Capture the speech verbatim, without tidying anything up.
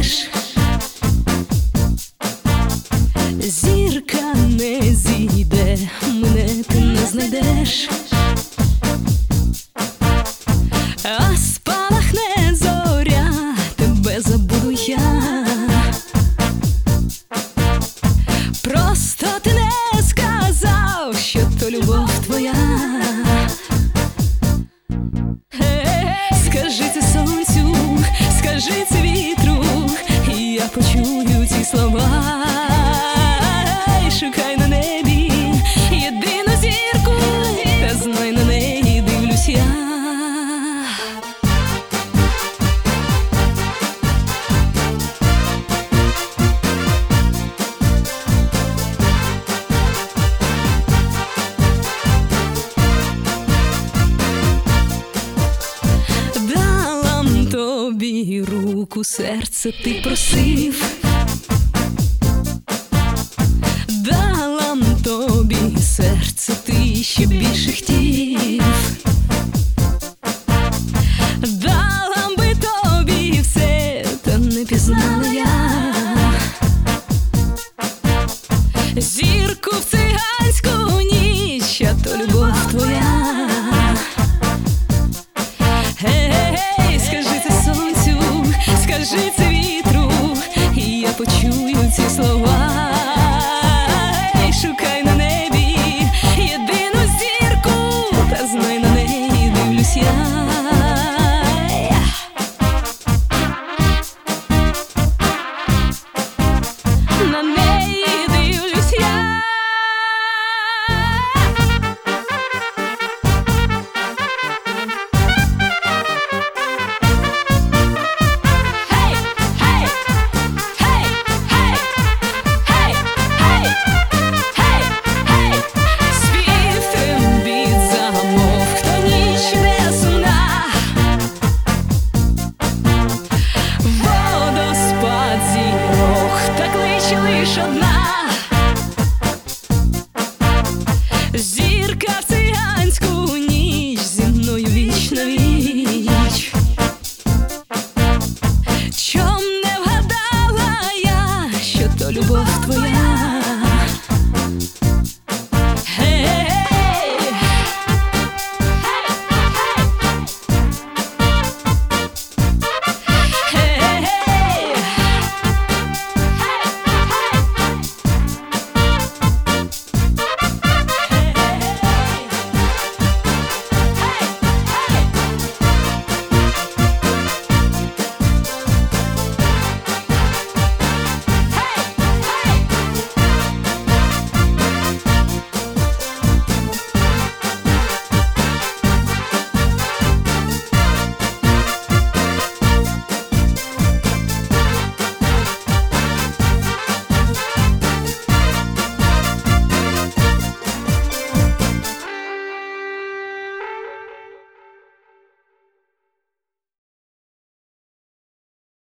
знайдеш, зірка не зійде, мене ти не знайдеш, а спалахне зоря, тебе забуду я. Просто ти не сказав, що то любов твоя. Скажи це сонцю, скажи це вітру, і я почую ці слова. Шукай на небі єдину зірку, та знай, на неї дивлюсь я. Тобі руку, серце ти просив, дала м тобі серце, ти ще більше хотів, дала би тобі все, та не пізнала я зірку в циганську ніч, а то любов твоя. Скажи це вітру, і я почую ці слова. Шукай на небі єдину зірку, та знай, на неї дивлюсь я. На неї дивлюсь я. Лиш одна зірка в циганську ніч, зі мною віч на віч.